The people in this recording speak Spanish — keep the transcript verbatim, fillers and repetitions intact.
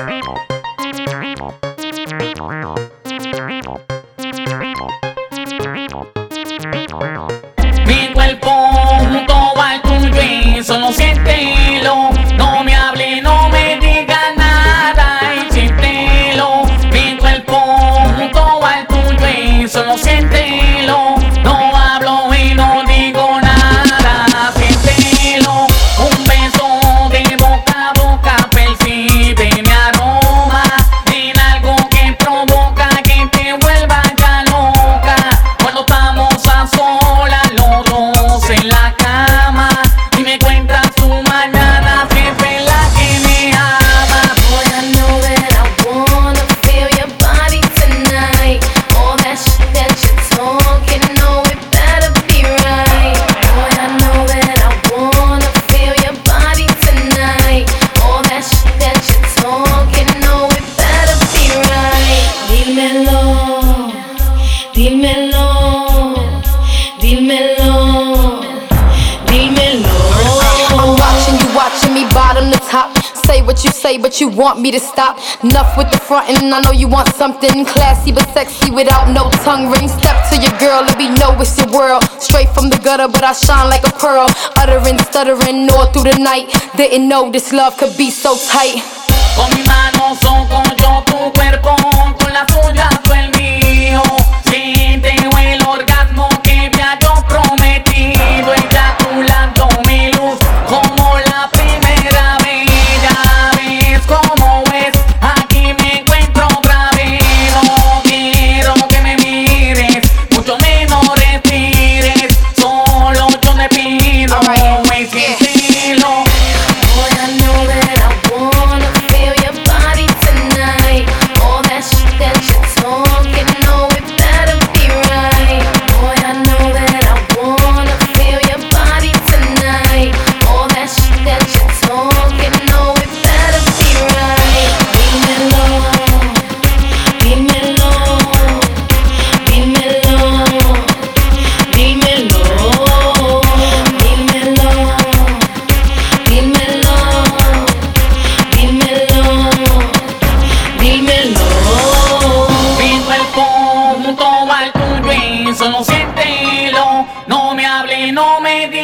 Mi cuerpo junto al tuyo y solo siéntelo. No me hable, no me diga nada y siéntelo. Mi cuerpo junto al tuyo y solo siéntelo. No hablo y no digo nada, siéntelo. Un beso de boca a boca percibe mi aroma. En algo que provoca que te vuelva ya loca. Cuando estamos a solas los dos en la cama y me cuentas tu mañana, siempre la que me ama. Boy, I know that I wanna feel your body tonight. All that shit that you're talking, no, it better be right. Boy, I know that I wanna feel your body tonight. All that shit that you're talking, no, it better be right. Dímelo, dímelo, dímelo, dímelo. I'm watching you, watching me bottom to top. Say what you say, but you want me to stop. Enough with the frontin', I know you want something classy but sexy without no tongue ring. Step to your girl, let me know it's your world. Straight from the gutter, but I shine like a pearl. Uttering, stuttering all through the night. Didn't know this love could be so tight. Con mis manos toco yo tu cuerpo, con la tuya tú el mío. Siente el orgasmo que ya yo prometido. Ella a tu lado mi luz, como la primera vez. Ya ves cómo es, aquí me encuentro otra vez. No quiero que me mires, mucho menos respires. Solo yo te pido, es sincero. Boy, I know that I wanna feel your body tonight. All that shit that you're talking, no, it better be right. Boy, I know that I wanna feel your body tonight. All that shit that you're talking, no, it better be right. Dímelo, dímelo, dímelo, dímelo, dímelo. Dímelo, dímelo, dímelo. Mi cuerpo junto al tuyo y solo siéntelo. No me hable, no me diga